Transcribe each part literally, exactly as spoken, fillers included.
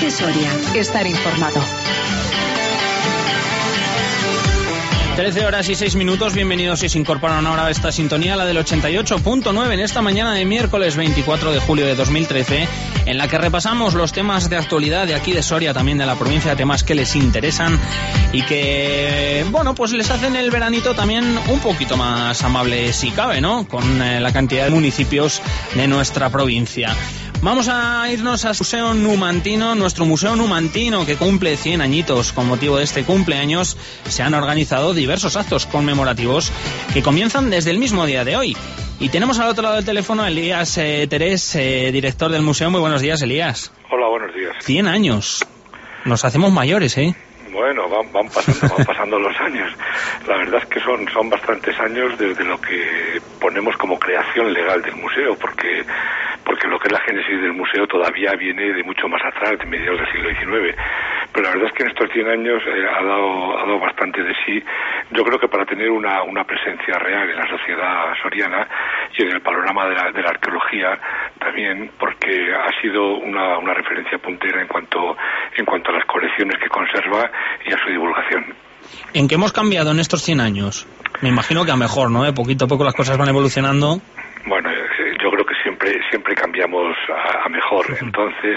Cope Soria. Estar informado. trece horas y seis minutos, bienvenidos si se incorporan ahora a esta sintonía, la del ochenta y ocho punto nueve, en esta mañana de miércoles veinticuatro de julio de dos mil trece, en la que repasamos los temas de actualidad de aquí de Soria, también de la provincia, temas que les interesan y que, bueno, pues les hacen el veranito también un poquito más amable si cabe, ¿no?, con eh, la cantidad de municipios de nuestra provincia. Vamos a irnos al Museo Numantino, nuestro Museo Numantino que cumple cien añitos. Con motivo de este cumpleaños se han organizado diversos actos conmemorativos que comienzan desde el mismo día de hoy. Y tenemos al otro lado del teléfono a Elías eh, Terés, eh, director del museo. Muy buenos días, Elías. Hola, buenos días. cien años. Nos hacemos mayores, ¿eh? Bueno, van, van pasando, van pasando los años. La verdad es que son, son bastantes años desde lo que ponemos como creación legal del museo, porque porque lo que es la génesis del museo todavía viene de mucho más atrás, de mediados del siglo diecinueve. Pero la verdad es que en estos cien años eh, ha dado ha dado bastante de sí. Yo creo que para tener una, una presencia real en la sociedad soriana y en el panorama de la, de la arqueología también, porque ha sido una, una referencia puntera en cuanto en cuanto a las colecciones que conserva y a su divulgación. ¿En qué hemos cambiado en estos cien años? Me imagino que a mejor, ¿no? ¿Eh? Poquito a poco las cosas van evolucionando. Bueno, yo creo que siempre siempre cambiamos a, a mejor. Entonces,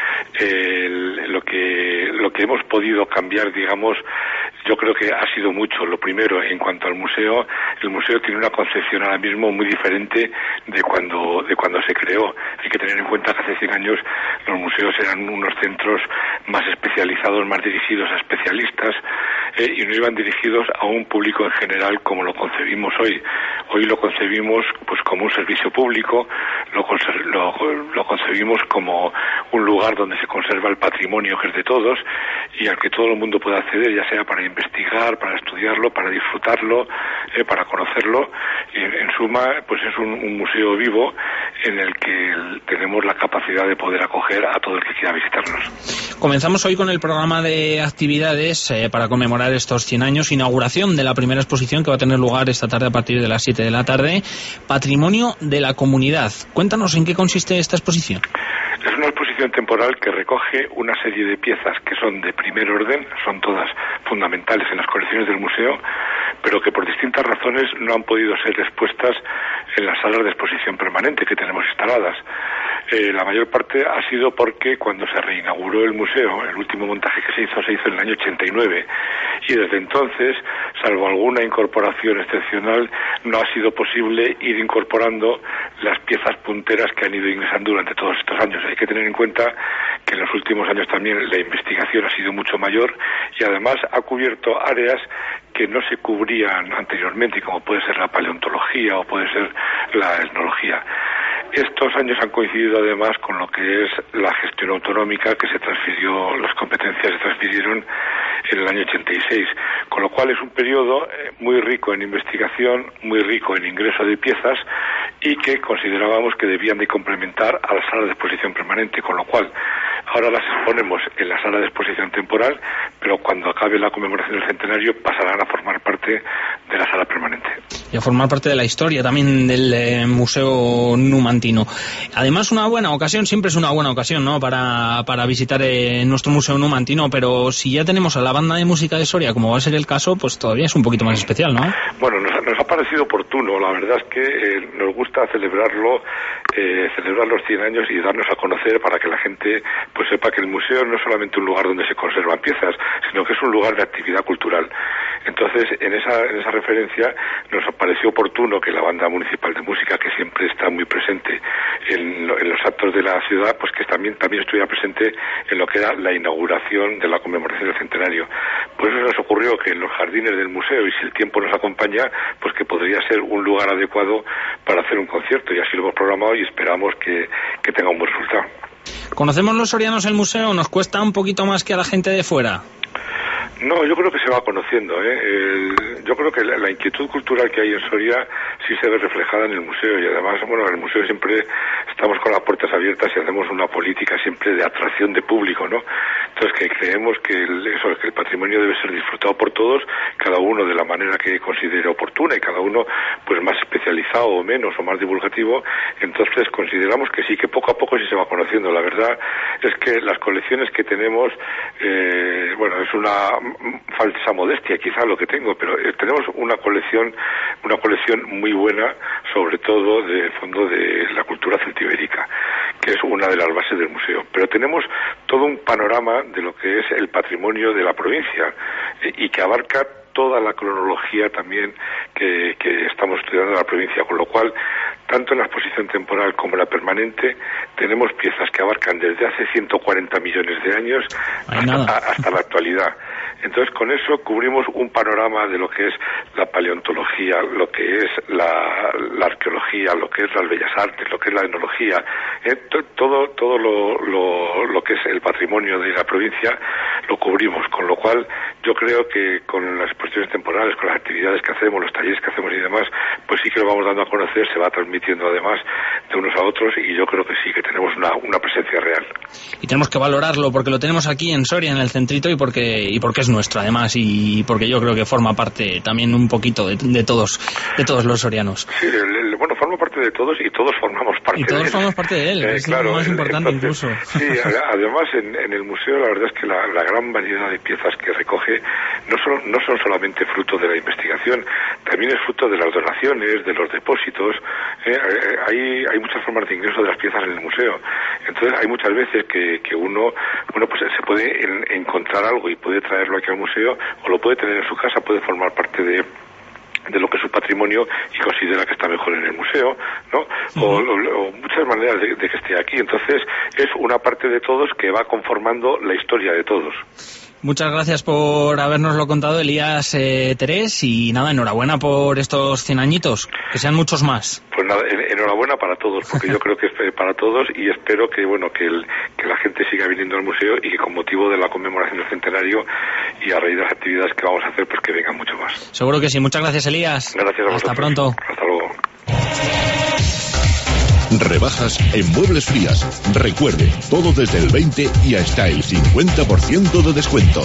eh, lo que lo que hemos podido cambiar, digamos, yo creo que ha sido mucho. Lo primero, en cuanto al museo, el museo tiene una concepción ahora mismo muy diferente de cuando de cuando se creó. Hay que tener en cuenta que hace cien años los museos eran unos centros más especializados, más dirigidos a especialistas, eh, y no iban dirigidos a un público en general como lo concebimos hoy. Hoy lo concebimos pues como un servicio público, lo, lo, lo concebimos como un lugar donde se conserva el patrimonio que es de todos y al que todo el mundo puede acceder, ya sea para investigar, para estudiarlo, para disfrutarlo, eh, para conocerlo. Y en, en suma, pues es un, un museo vivo en el que el, tenemos la capacidad de poder acoger a todo el que quiera visitarnos. Comenzamos hoy con el programa de actividades eh, para conmemorar estos cien años, inauguración de la primera exposición que va a tener lugar esta tarde a partir de las siete de la tarde, Patrimonio de la Comunidad. Cuéntanos en qué consiste esta exposición. Es una exposición temporal que recoge una serie de piezas que son de primer orden, son todas fundamentales en las colecciones del museo, pero que por distintas razones no han podido ser expuestas en las salas de exposición permanente que tenemos instaladas. Eh, la mayor parte ha sido porque cuando se reinauguró el museo, el último montaje que se hizo, se hizo en el año ochenta y nueve, y desde entonces, salvo alguna incorporación excepcional, no ha sido posible ir incorporando las piezas punteras que han ido ingresando durante todos estos años. Hay que tener en cuenta que en los últimos años también la investigación ha sido mucho mayor y además ha cubierto áreas que no se cubrían anteriormente, como puede ser la paleontología o puede ser la etnología. Estos años han coincidido además con lo que es la gestión autonómica, que se transfirió, las competencias se transfirieron en el año ochenta y seis, con lo cual es un periodo muy rico en investigación, muy rico en ingreso de piezas y que considerábamos que debían de complementar a la sala de exposición permanente, con lo cual ahora las exponemos en la sala de exposición temporal, pero cuando acabe la conmemoración del centenario pasarán a formar parte de la sala permanente. Y a formar parte de la historia también del eh, Museo Numantino. Además, una buena ocasión, siempre es una buena ocasión, ¿no?, para, para visitar eh, nuestro Museo Numantino, pero si ya tenemos a la banda de música de Soria, como va a ser el caso, pues todavía es un poquito más especial, ¿no? Bueno, nos, nos ha parecido oportuno, la verdad es que eh, nos gusta celebrarlo, eh, celebrar los cien años y darnos a conocer para que la gente pues sepa que el museo no es solamente un lugar donde se conservan piezas, sino que es un lugar de actividad cultural. Entonces, en esa, en esa referencia nos pareció oportuno que la banda municipal de música, que siempre está muy presente en, en los actos de la ciudad, pues que también, también estuviera presente en lo que era la inauguración de la conmemoración del centenario. Por eso nos ocurrió que en los jardines del museo, y si el tiempo nos acompaña, pues que podría ser un lugar adecuado para hacer un concierto, y así lo hemos programado y esperamos que, que tenga un buen resultado. ¿Conocemos los sorianos el museo? ¿Nos cuesta un poquito más que a la gente de fuera? No, yo creo que se va conociendo, ¿eh? El, yo creo que la, la inquietud cultural que hay en Soria sí se ve reflejada en el museo, y además, bueno, en el museo siempre estamos con las puertas abiertas y hacemos una política siempre de atracción de público, ¿no? Entonces, que creemos que el, eso, que el patrimonio debe ser disfrutado por todos, cada uno de la manera que considere oportuna y cada uno pues más especializado o menos o más divulgativo. Entonces consideramos que sí, que poco a poco sí se va conociendo. La verdad es que las colecciones que tenemos, eh, bueno, es una falsa modestia quizá lo que tengo, pero eh, tenemos una colección, una colección muy buena, sobre todo del fondo de la cultura celtibérica, que es una de las bases del museo. Pero tenemos todo un panorama de lo que es el patrimonio de la provincia eh, y que abarca toda la cronología también que, que estamos estudiando en la provincia, con lo cual, tanto en la exposición temporal como en la permanente, tenemos piezas que abarcan desde hace ciento cuarenta millones de años hasta, hasta la actualidad. Entonces, con eso cubrimos un panorama de lo que es la paleontología, lo que es la, la arqueología, lo que es las bellas artes, lo que es la etnología, eh, to, todo todo lo, lo, lo que es el patrimonio de la provincia lo cubrimos, con lo cual yo creo que con las exposiciones temporales, con las actividades que hacemos, los talleres que hacemos y demás, pues sí que lo vamos dando a conocer, se va transmitiendo además de unos a otros y yo creo que sí, que tenemos una, una presencia real. Y tenemos que valorarlo porque lo tenemos aquí en Soria, en el centrito, y porque y porque es nuestro además, y porque yo creo que forma parte también un poquito de, de todos de todos los sorianos. Sí, el, el, bueno, forma parte de todos y todos formamos parte y todos de él. formamos parte de él, eh, es claro, lo más importante. Entonces, incluso. Sí, además en, en el museo la verdad es que la, la gran variedad de piezas que recoge no son, no son solamente fruto de la investigación, también es fruto de las donaciones, de los depósitos. eh, hay, hay muchas formas de ingreso de las piezas en el museo. Entonces hay muchas veces que, que uno bueno pues se puede en, encontrar algo y puede traerlo aquí al museo, o lo puede tener en su casa, puede formar parte de de lo que es su patrimonio y considera que está mejor en el museo, ¿no? O, o, o muchas maneras de, de que esté aquí. Entonces es una parte de todos que va conformando la historia de todos. Muchas gracias por habernoslo contado, Elías eh, Terés, y nada, enhorabuena por estos cien añitos, que sean muchos más. Pues nada, enhorabuena para todos, porque yo creo que es para todos y espero que bueno que, el, que la gente siga viniendo al museo y que con motivo de la conmemoración del centenario y a raíz de las actividades que vamos a hacer, pues que vengan mucho más. Seguro que sí. Muchas gracias, Elías. Gracias a vosotros. Hasta pronto. Hasta luego. Rebajas en Muebles Frías. Recuerde, todo desde el veinte y hasta el cincuenta por ciento de descuento.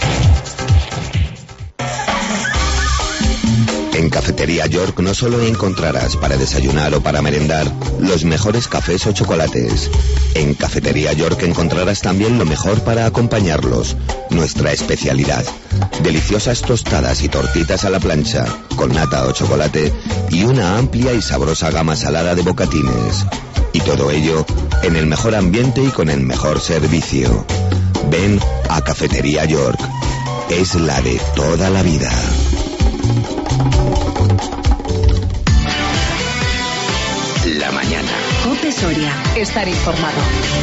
En Cafetería York no solo encontrarás para desayunar o para merendar los mejores cafés o chocolates. En Cafetería York encontrarás también lo mejor para acompañarlos, nuestra especialidad. Deliciosas tostadas y tortitas a la plancha, con nata o chocolate, y una amplia y sabrosa gama salada de bocatines. Y todo ello en el mejor ambiente y con el mejor servicio. Ven a Cafetería York. Es la de toda la vida. La mañana. COPE Soria. Estar informado.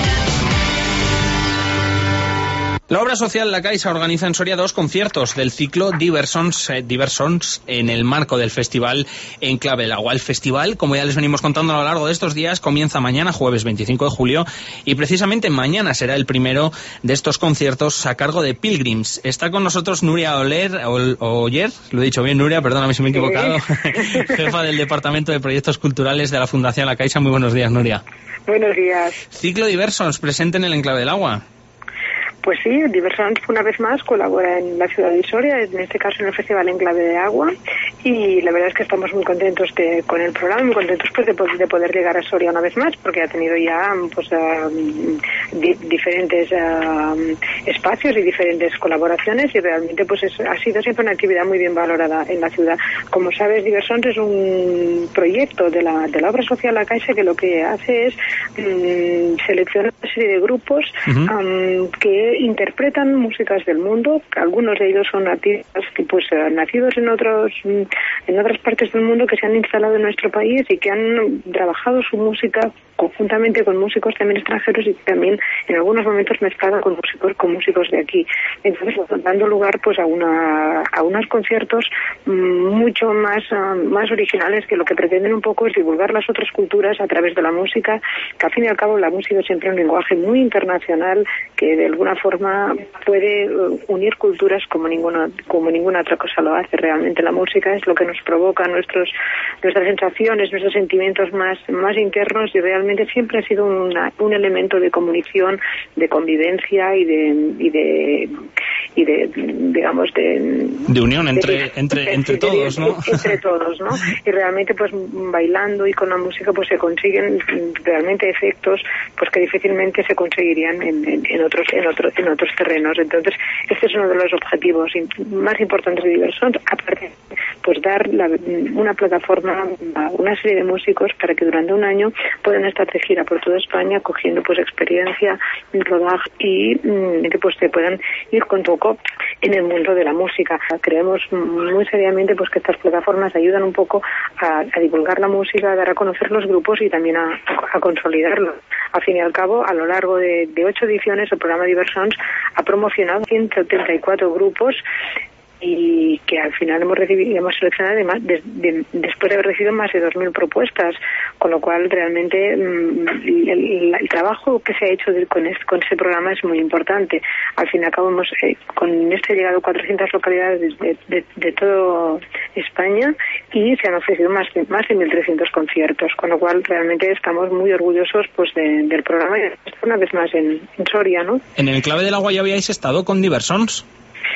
La obra social La Caixa organiza en Soria dos conciertos del ciclo Diversons, eh, Diversons en el marco del festival En Clave del Agua. El festival, como ya les venimos contando a lo largo de estos días, comienza mañana, jueves veinticinco de julio, y precisamente mañana será el primero de estos conciertos a cargo de Pilgrims. Está con nosotros Nuria Oler, Oyer, lo he dicho bien, Nuria, perdóname si me he equivocado, jefa del Departamento de Proyectos Culturales de la Fundación La Caixa. Muy buenos días, Nuria. Buenos días. Ciclo Diversons, presente en el Enclave del Agua. Pues sí, Diversons una vez más colabora en la ciudad de Soria, en este caso en el Festival Enclave de Agua, y la verdad es que estamos muy contentos de, con el programa, muy contentos pues de, de poder llegar a Soria una vez más, porque ha tenido ya pues uh, di, diferentes uh, espacios y diferentes colaboraciones, y realmente pues es, ha sido siempre una actividad muy bien valorada en la ciudad. Como sabes, Diversons es un proyecto de la, de la obra social La Caixa, que lo que hace es um, seleccionar una serie de grupos uh-huh. um, que interpretan músicas del mundo. Algunos de ellos son artistas que pues nacidos en otros en otras partes del mundo, que se han instalado en nuestro país y que han trabajado su música conjuntamente con músicos también extranjeros y también en algunos momentos mezclada con músicos con músicos de aquí. Entonces, dando lugar pues a una a unos conciertos mucho más uh, más originales, que lo que pretenden un poco es divulgar las otras culturas a través de la música, que al fin y al cabo la música es siempre un lenguaje muy internacional que de alguna forma puede uh, unir culturas como ninguna como ninguna otra cosa lo hace. Realmente la música es lo que nos provoca nuestros nuestras sensaciones, nuestros sentimientos más más internos, y realmente realmente siempre ha sido una, un elemento de comunicación, de convivencia y de y de y de digamos de de unión entre de, entre entre de, todos, ¿no? Entre todos, ¿no? Y realmente pues bailando y con la música pues se consiguen realmente efectos pues que difícilmente se conseguirían en, en, en otros en otros en otros terrenos. Entonces este es uno de los objetivos más importantes de Diversons, aparte pues dar la, una plataforma a una serie de músicos para que durante un año puedan estar de gira por toda España cogiendo pues experiencia, rodaje y mmm, que pues se puedan ir con poco en el mundo de la música. Creemos muy seriamente pues que estas plataformas ayudan un poco a, a divulgar la música, a dar a conocer los grupos y también a, a consolidarlos. Al fin y al cabo, a lo largo de, de ocho ediciones, el programa Diversons ha promocionado ciento setenta y cuatro grupos y que al final hemos recibido, hemos seleccionado además de, de, después de haber recibido más de dos mil propuestas, con lo cual realmente mmm, el, el trabajo que se ha hecho de, con, este, con este programa es muy importante. Al fin y al cabo hemos eh, con este ha llegado a cuatrocientas localidades de, de, de toda España y se han ofrecido más de más de mil trescientos conciertos, con lo cual realmente estamos muy orgullosos pues de, del programa y una vez más en, en Soria, ¿no? En el Enclave del Agua ya habíais estado con Diversons.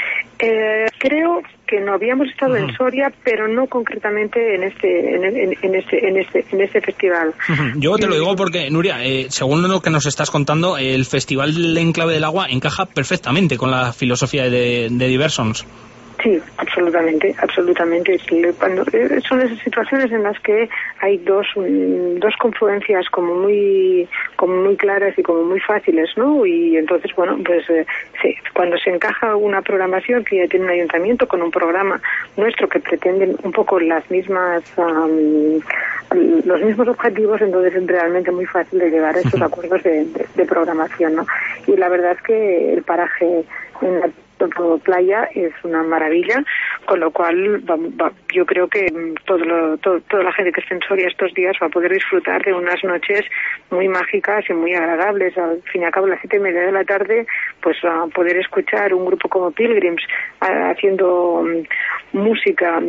Eh, creo que no habíamos estado uh-huh. en Soria, pero no concretamente en este en, en, en este en este en este festival. Uh-huh. Yo te lo digo porque Nuria, eh, según lo que nos estás contando, el Festival del Enclave del Agua encaja perfectamente con la filosofía de, de Diversons. Sí, absolutamente, absolutamente. Cuando son esas situaciones en las que hay dos dos confluencias como muy como muy claras y como muy fáciles, ¿no? Y entonces, bueno, pues eh, sí, cuando se encaja una programación que ya tiene un ayuntamiento con un programa nuestro que pretende un poco las mismas um, los mismos objetivos, entonces es realmente muy fácil de llegar a esos acuerdos de, de, de programación, ¿no? Y la verdad es que el paraje en la playa es una maravilla, con lo cual va, va, yo creo que todo lo, todo, toda la gente que esté en Soria estos días va a poder disfrutar de unas noches muy mágicas y muy agradables. Al fin y al cabo, a las siete y media de la tarde, pues a poder escuchar un grupo como Pilgrims a, haciendo um, música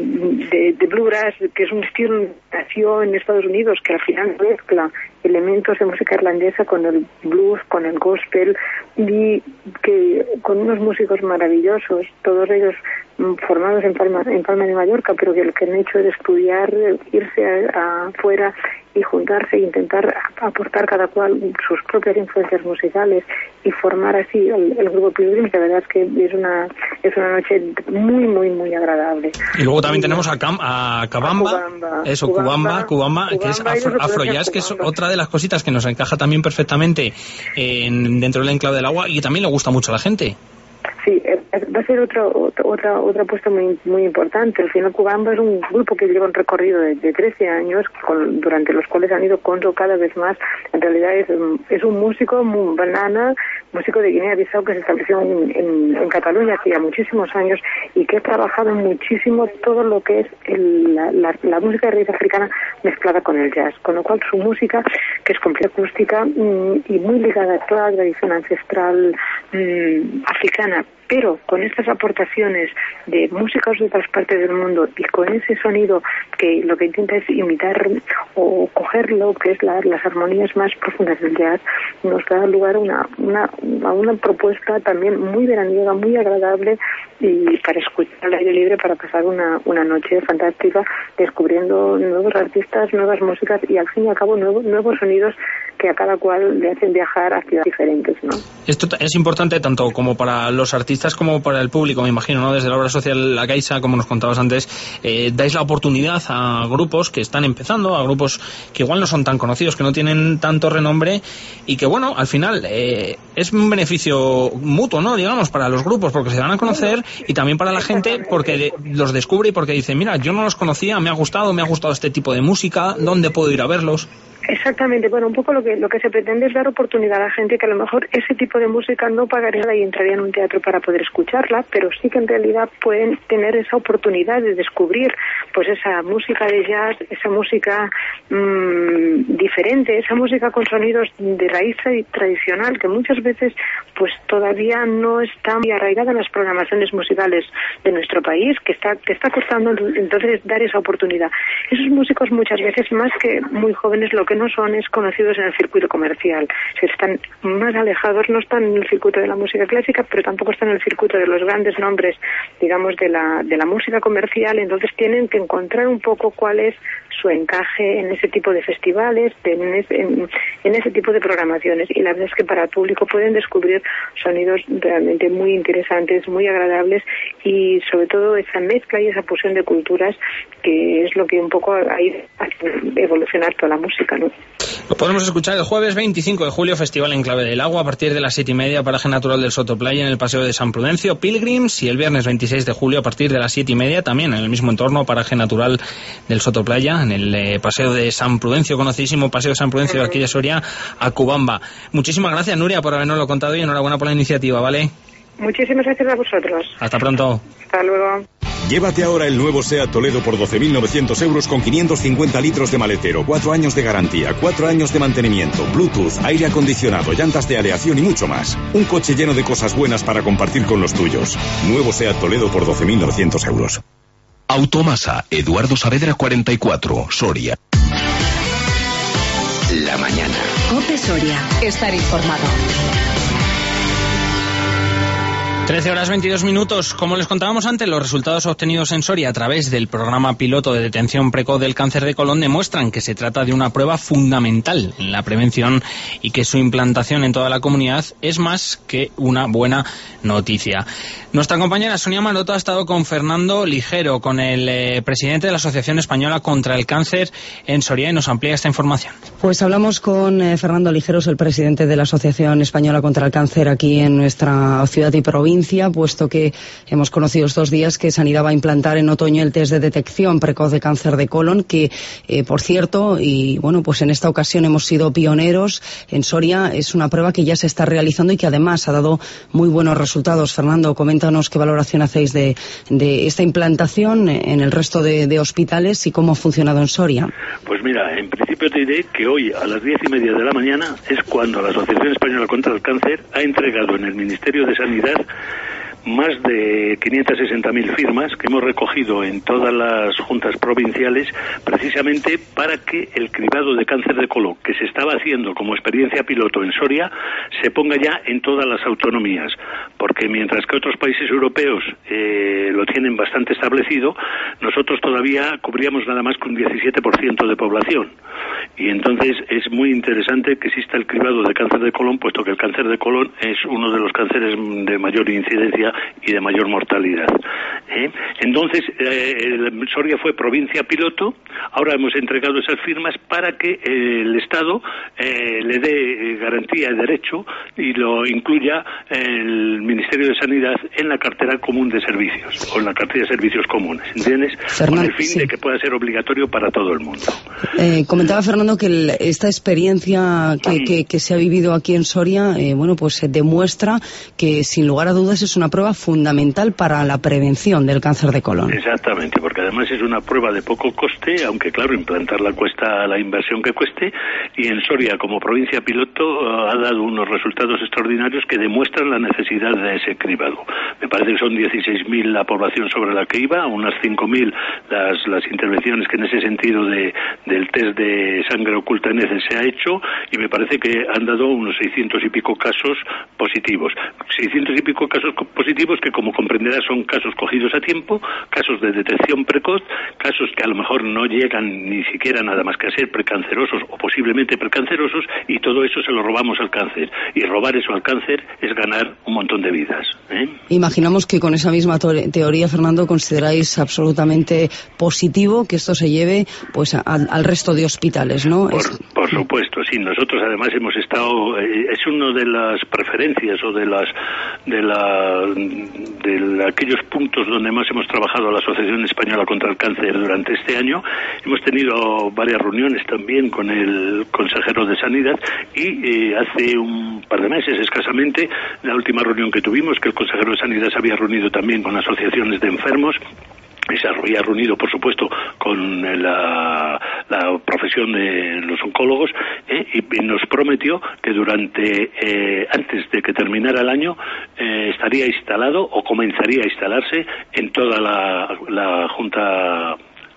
de, de bluegrass, que es un estilo que nació en Estados Unidos, que al final mezcla elementos de música irlandesa con el blues, con el gospel, y que con unos músicos maravillosos, todos ellos formados en Palma, en Palma de Mallorca, pero que lo que han hecho es estudiar, irse afuera y juntarse e intentar aportar cada cual sus propias influencias musicales y formar así el, el grupo Pilgrims. La verdad es que es una es una noche muy muy muy agradable. Y luego también y, tenemos a, Cam, a Cabamba, a Cubamba, eso, Cubamba, Cubamba, Cubamba, que es afro, Afrojazz, que es otra de las cositas que nos encaja también perfectamente en, dentro del Enclave del Agua y también le gusta mucho a la gente. Sí, va a ser otro, otra otra apuesta muy muy importante. Al final Cubamba es un grupo que lleva un recorrido de, de trece años, con, durante los cuales han ido con cada vez más. En realidad es, es un músico, un banana, músico de Guinea-Bissau que se estableció en, en, en Cataluña hace ya muchísimos años y que ha trabajado muchísimo todo lo que es el, la, la, la música de raíz africana mezclada con el jazz, con lo cual su música, que es completa acústica mmm, y muy ligada a toda la tradición ancestral mmm, africana, pero con estas aportaciones de músicos de otras partes del mundo y con ese sonido que lo que intenta es imitar o coger lo que es la, las armonías más profundas del jazz, nos da lugar a una, una, a una propuesta también muy veraniega, muy agradable y para escuchar al aire libre, para pasar una, una noche fantástica descubriendo nuevos artistas, nuevas músicas y al fin y al cabo nuevos, nuevos sonidos que a cada cual le hacen viajar a ciudades diferentes, ¿no? Esto es importante tanto como para los artistas como para el público, me imagino, ¿no? Desde la obra social La Caixa, como nos contabas antes, eh, dais la oportunidad a grupos que están empezando, a grupos que igual no son tan conocidos, que no tienen tanto renombre y que, bueno, al final eh, es un beneficio mutuo, ¿no? Digamos, para los grupos, porque se van a conocer y también para la gente porque de, los descubre y porque dice, mira, yo no los conocía, me ha gustado, me ha gustado este tipo de música, ¿dónde puedo ir a verlos? Exactamente, bueno, un poco lo que lo que se pretende es dar oportunidad a la gente que a lo mejor ese tipo de música no pagaría y entraría en un teatro para poder escucharla, pero sí que en realidad pueden tener esa oportunidad de descubrir pues esa música de jazz, esa música mmm, diferente, esa música con sonidos de raíz tradicional que muchas veces pues todavía no está muy arraigada en las programaciones musicales de nuestro país, que está que está costando entonces dar esa oportunidad. Esos músicos muchas veces, más que muy jóvenes, lo que que no son es conocidos en el circuito comercial. Si están más alejados, no están en el circuito de la música clásica, pero tampoco están en el circuito de los grandes nombres, digamos, de la, de la música comercial. Entonces tienen que encontrar un poco cuál es su encaje en ese tipo de festivales, en ese, en, en ese tipo de programaciones. Y la verdad es que para el público pueden descubrir sonidos realmente muy interesantes, muy agradables, y sobre todo esa mezcla y esa fusión de culturas que es lo que un poco ha ido a evolucionar toda la música, ¿no? Lo podremos escuchar el jueves veinticinco de julio, Festival en Clave del Agua, a partir de las siete y media, paraje natural del Sotoplaya en el Paseo de San Prudencio, Pilgrims, y el viernes veintiséis de julio, a partir de las siete y media, también en el mismo entorno, paraje natural del Sotoplaya, en el eh, Paseo de San Prudencio, conocidísimo Paseo de San Prudencio de aquí de Soria, a Cubamba. Muchísimas gracias, Nuria, por habernoslo contado, y enhorabuena por la iniciativa, ¿vale? Muchísimas gracias a vosotros. Hasta pronto. Hasta luego. Llévate ahora el nuevo SEAT Toledo por doce mil novecientos euros con quinientos cincuenta litros de maletero, cuatro años de garantía, cuatro años de mantenimiento, Bluetooth, aire acondicionado, llantas de aleación y mucho más. Un coche lleno de cosas buenas para compartir con los tuyos. Nuevo SEAT Toledo por doce mil novecientos euros. Automasa, Eduardo Saavedra cuarenta y cuatro, Soria. La mañana. COPE Soria. Estar informado. trece horas veintidós minutos. Como les contábamos antes, los resultados obtenidos en Soria a través del programa piloto de detención precoz del cáncer de colon demuestran que se trata de una prueba fundamental en la prevención y que su implantación en toda la comunidad es más que una buena noticia. Nuestra compañera Sonia Maroto ha estado con Fernando Ligero, con el eh, presidente de la Asociación Española contra el Cáncer en Soria, y nos amplía esta información. Pues hablamos con eh, Fernando Ligero, el presidente de la Asociación Española contra el Cáncer aquí en nuestra ciudad y provincia, puesto que hemos conocido estos días que Sanidad va a implantar en otoño el test de detección precoz de cáncer de colon, que, eh, por cierto, y bueno, pues en esta ocasión hemos sido pioneros en Soria. Es una prueba que ya se está realizando y que además ha dado muy buenos resultados. Fernando, coméntanos qué valoración hacéis de, de esta implantación en el resto de, de hospitales y cómo ha funcionado en Soria. Pues mira, en principio te diré que hoy a las diez y media de la mañana es cuando la Asociación Española contra el Cáncer ha entregado en el Ministerio de Sanidad más de quinientas sesenta mil firmas que hemos recogido en todas las juntas provinciales, precisamente para que el cribado de cáncer de colon, que se estaba haciendo como experiencia piloto en Soria, se ponga ya en todas las autonomías, porque mientras que otros países europeos eh, lo tienen bastante establecido, nosotros todavía cubríamos nada más que un diecisiete por ciento de población, y entonces es muy interesante que exista el cribado de cáncer de colon, puesto que el cáncer de colon es uno de los cánceres de mayor incidencia y de mayor mortalidad. ¿Eh? Entonces, eh, Soria fue provincia piloto. Ahora hemos entregado esas firmas para que eh, el Estado eh, le dé garantía de derecho y lo incluya el Ministerio de Sanidad en la cartera común de servicios, o en la cartera de servicios comunes, ¿entiendes? Fernando, con el fin sí. de que pueda ser obligatorio para todo el mundo. Eh, comentaba Fernando que el, esta experiencia que, que, que se ha vivido aquí en Soria, eh, bueno, pues eh, demuestra que sin lugar a dudas es una prueba fundamental para la prevención del cáncer de colon. Exactamente, porque además es una prueba de poco coste, aunque claro, implantarla cuesta la inversión que cueste, y en Soria como provincia piloto uh, ha dado unos resultados extraordinarios que demuestran la necesidad de ese cribado. Me parece que son dieciséis mil la población sobre la que iba, unas cinco mil las, las intervenciones que en ese sentido de, del test de sangre oculta en heces se ha hecho, y me parece que han dado unos seiscientos y pico casos positivos. seiscientos y pico casos positivos que, como comprenderás, son casos cogidos a tiempo, casos de detección precoz, casos que a lo mejor no llegan ni siquiera nada más que a ser precancerosos o posiblemente precancerosos, y todo eso se lo robamos al cáncer. Y robar eso al cáncer es ganar un montón de vidas. ¿eh? Imaginamos que con esa misma teoría, Fernando, consideráis absolutamente positivo que esto se lleve pues a, al resto de hospitales, ¿no? Por, es... por supuesto, sí. Nosotros además hemos estado, eh, es una de las preferencias o de las de la de aquellos puntos donde más hemos trabajado la Asociación Española contra el Cáncer durante este año. Hemos tenido varias reuniones también con el consejero de Sanidad, y eh, hace un par de meses escasamente, la última reunión que tuvimos, que el consejero de Sanidad se había reunido también con asociaciones de enfermos, y se había reunido, por supuesto, con la, la profesión de los oncólogos, ¿eh? y nos prometió que durante, eh, antes de que terminara el año, eh, estaría instalado o comenzaría a instalarse en toda la, la Junta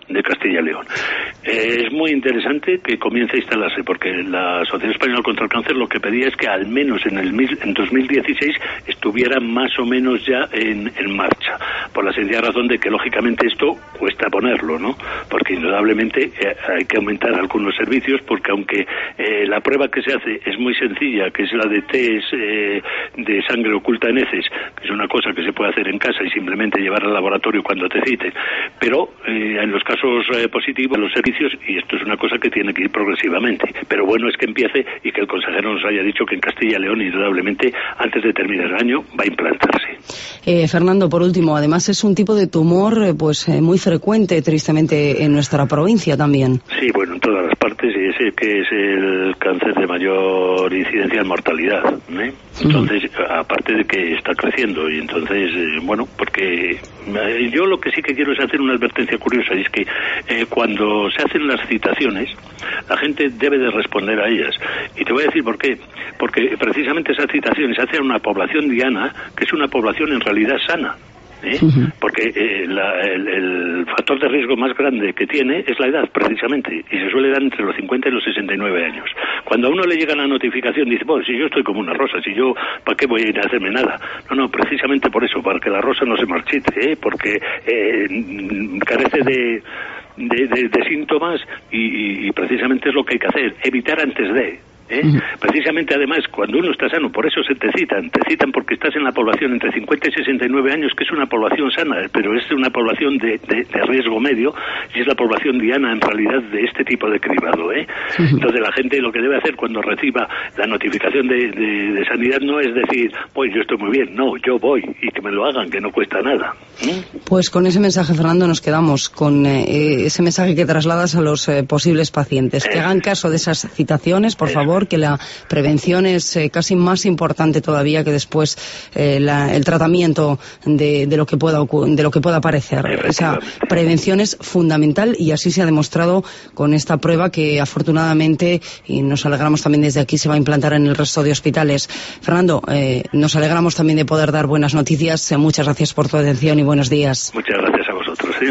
de Castilla y León. Eh, es muy interesante que comience a instalarse, porque la Asociación Española contra el Cáncer lo que pedía es que al menos en el en dos mil dieciséis estuviera más o menos ya en, en marcha, por la sencilla razón de que lógicamente esto cuesta ponerlo, ¿no? Porque indudablemente eh, hay que aumentar algunos servicios, porque aunque eh, la prueba que se hace es muy sencilla, que es la de test eh, de sangre oculta en heces, que es una cosa que se puede hacer en casa y simplemente llevar al laboratorio cuando te citen, pero eh, en los casos eh, positivos, los servicios, y esto es una cosa que tiene que ir progresivamente, pero bueno es que empiece y que el consejero nos haya dicho que en Castilla y León indudablemente antes de terminar el año va a implantarse. Eh, Fernando, por último, además es un tipo de tumor eh, pues eh, muy frecuente, tristemente, en nuestra provincia también. Sí, bueno, en todas las partes, y ese que es el cáncer de mayor incidencia en mortalidad, ¿eh? Entonces, uh-huh. aparte de que está creciendo, y entonces, eh, bueno, porque eh, yo lo que sí que quiero es hacer una advertencia curiosa, y es que eh, cuando se hacen las citaciones, la gente debe de responder a ellas. Y te voy a decir por qué. Porque precisamente esas citaciones se hacen a una población diana, que es una población en realidad sana. ¿Eh? Uh-huh. Porque eh, la, el, el factor de riesgo más grande que tiene es la edad, precisamente, y se suele dar entre los cincuenta y los sesenta y nueve años. Cuando a uno le llega la notificación, dice, bueno, si yo estoy como una rosa, si yo, ¿para qué voy a ir a hacerme nada? No, no, precisamente por eso, para que la rosa no se marchite, ¿eh? Porque eh, carece de, de, de, de síntomas y, y, y precisamente es lo que hay que hacer, evitar antes de... ¿Eh? Uh-huh. Precisamente, además, cuando uno está sano, por eso se te citan, te citan porque estás en la población entre cincuenta y sesenta y nueve años, que es una población sana, pero es una población de, de, de riesgo medio, y es la población diana en realidad de este tipo de cribado, ¿eh? Uh-huh. Entonces la gente lo que debe hacer cuando reciba la notificación de, de, de sanidad no es decir, pues yo estoy muy bien, no, yo voy, y que me lo hagan, que no cuesta nada. ¿Eh? Pues con ese mensaje, Fernando, nos quedamos con eh, ese mensaje que trasladas a los eh, posibles pacientes, eh. que hagan caso de esas citaciones, por eh. favor, que la prevención es eh, casi más importante todavía que después eh, la, el tratamiento de, de lo que pueda de lo que pueda aparecer. Esa prevención es fundamental, y así se ha demostrado con esta prueba que afortunadamente, y nos alegramos también desde aquí, se va a implantar en el resto de hospitales. Fernando, eh, nos alegramos también de poder dar buenas noticias. Eh, muchas gracias por tu atención y buenos días. Muchas gracias a vosotros. ¿sí?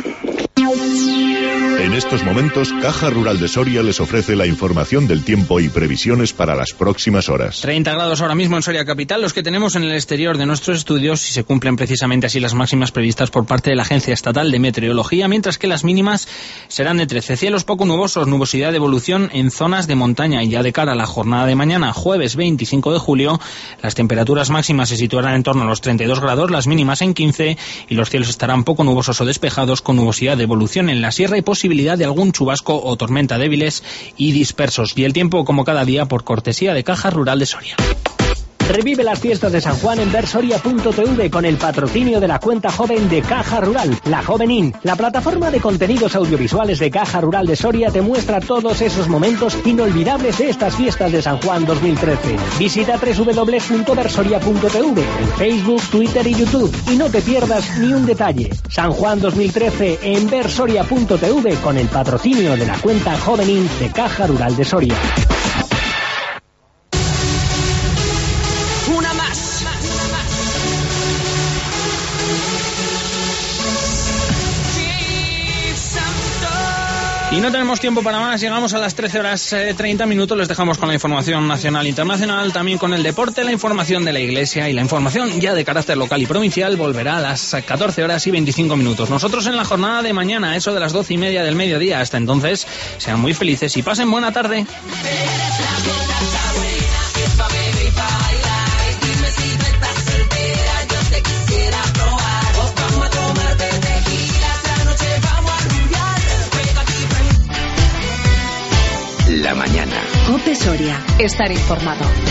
En estos momentos, Caja Rural de Soria les ofrece la información del tiempo y previsiones para las próximas horas. treinta grados ahora mismo en Soria Capital, los que tenemos en el exterior de nuestros estudios, y se cumplen precisamente así las máximas previstas por parte de la Agencia Estatal de Meteorología, mientras que las mínimas serán de trece. Cielos poco nubosos, nubosidad de evolución en zonas de montaña, y ya de cara a la jornada de mañana, jueves veinticinco de julio, las temperaturas máximas se situarán en torno a los treinta y dos grados, las mínimas en quince, y los cielos estarán poco nubosos o despejados, con nubosidad de evolución en la sierra y posibilidad de algún chubasco o tormenta débiles y dispersos. Y el tiempo, como cada día, por cortesía de Caja Rural de Soria. Revive las fiestas de San Juan en versoria punto t v con el patrocinio de la cuenta joven de Caja Rural, la Jovenín. La plataforma de contenidos audiovisuales de Caja Rural de Soria te muestra todos esos momentos inolvidables de estas fiestas de San Juan dos mil trece. Visita doble u doble u doble u punto versoria punto t v en Facebook, Twitter y YouTube, y no te pierdas ni un detalle. San Juan dos mil trece en versoria punto t v con el patrocinio de la cuenta Jovenín de Caja Rural de Soria. Una más. Y no tenemos tiempo para más, llegamos a las trece horas treinta minutos, les dejamos con la información nacional e internacional, también con el deporte, la información de la Iglesia, y la información ya de carácter local y provincial volverá a las catorce horas y veinticinco minutos. Nosotros en la jornada de mañana, eso de las doce y media del mediodía. Hasta entonces, sean muy felices y pasen buena tarde. La mañana. COPE Soria. Estar informado.